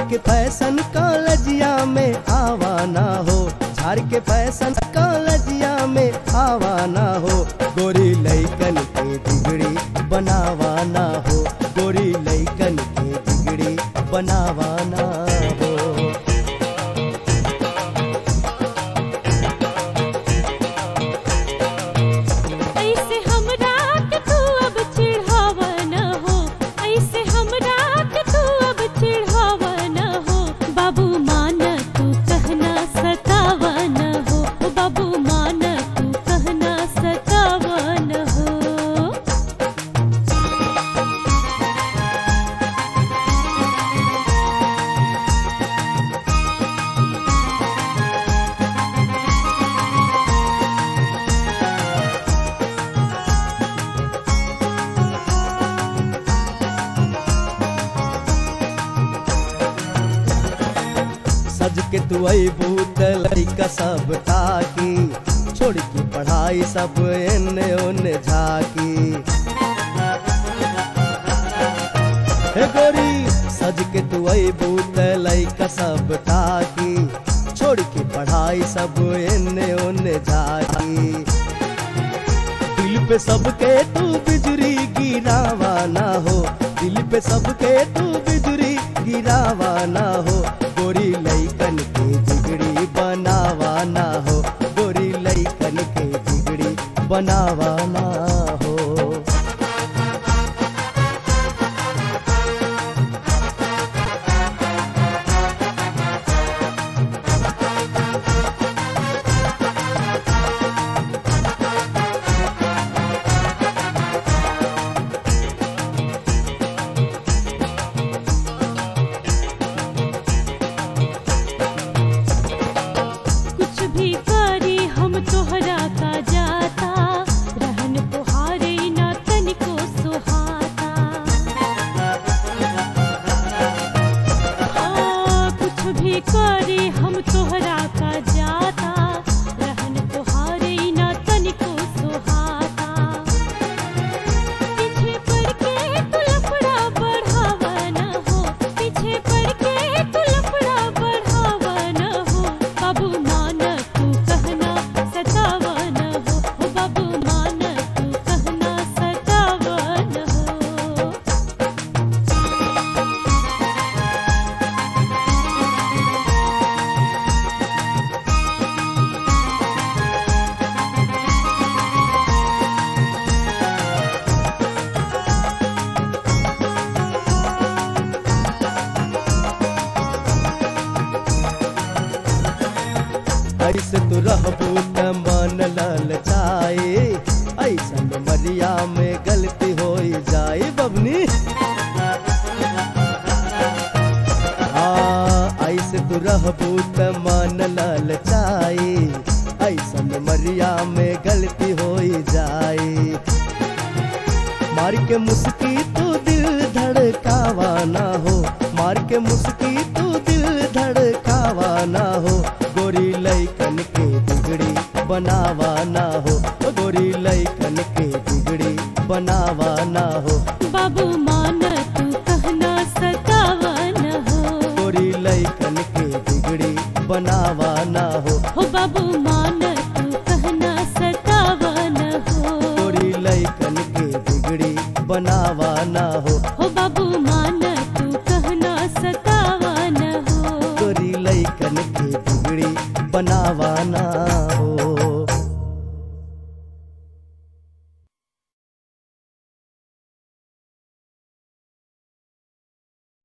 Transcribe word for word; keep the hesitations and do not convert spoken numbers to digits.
के फैशन कॉलेजिया में आवाना हो, झाड़ के फैशन कॉलेजिया में आवाना हो, गोरी लइकन के बिगड़ी बनावाना हो, गोरी लइकन के बिगड़ी बनावाना हो। ऐसे हमरा के तू अब चिढ़ावा न हो, ऐसे हमरा के तू अब चिढ़ावा न हो, बाबू मान तू कहना सतावा न हो, बाबू मान तू कहना सतावा न हो। सज के तू अबू त लड़का सब ताकी, छोड़ के पढ़ाई सब एने ओने झाकी। हे गोरी सज के तू अबू त लड़का सब ताकी, छोड़ के पढ़ाई सब एने ओने झाकी। दिल पे सबके तू बिजली गिरावाना हो, दिल पे सबके तू बिजली गिरावाना हो, गोरी लइकन के बिगड़ी बनावाना हो, गोरी लइकन के बिगड़ी बनावाना हो। कुछ भी करी हम तोहरा का जाता, रहन तुहारे ना तनिको सुहाता। हाँ, कुछ भी करी हम तोहरा का जाता, रहन तुहारे ना तनिको सुहाता। पीछे पड़ के तू लफड़ा बढ़ावा न हो, पीछे पड़ के तू लफड़ा बढ़ावा न हो, बाबू मान तू कहना सतावा न हो, ओ बाबू मान तू कहना सतावा न हो। ऐसे तू रहबू त मन ललचाए, ऐसन मरिया में गलती हो जाए बबनी। हाँ ऐसे तू रहबू त मन ललचाए, ऐसन मरिया में गलती हो जाए। मार के मुस्की तू दिल धड़कावाना हो, मार के मुस्की तू दिल धड़कावाना हो, गोरी लइकन के बिगड़ी बनावाना हो, गोरी लइकन के बिगड़ी बनावाना हो, बाबू मान तू कहना सतावा न हो, गोरी लइकन के बिगड़ी बनावाना हो, हो बाबू मान तू कहना सतावा न हो, गोरी लइकन के बिगड़ी बनावाना हो, हो बाबू मान तू कहना सतावा न हो। गोरी लइकन के बिगड़ी बनावाना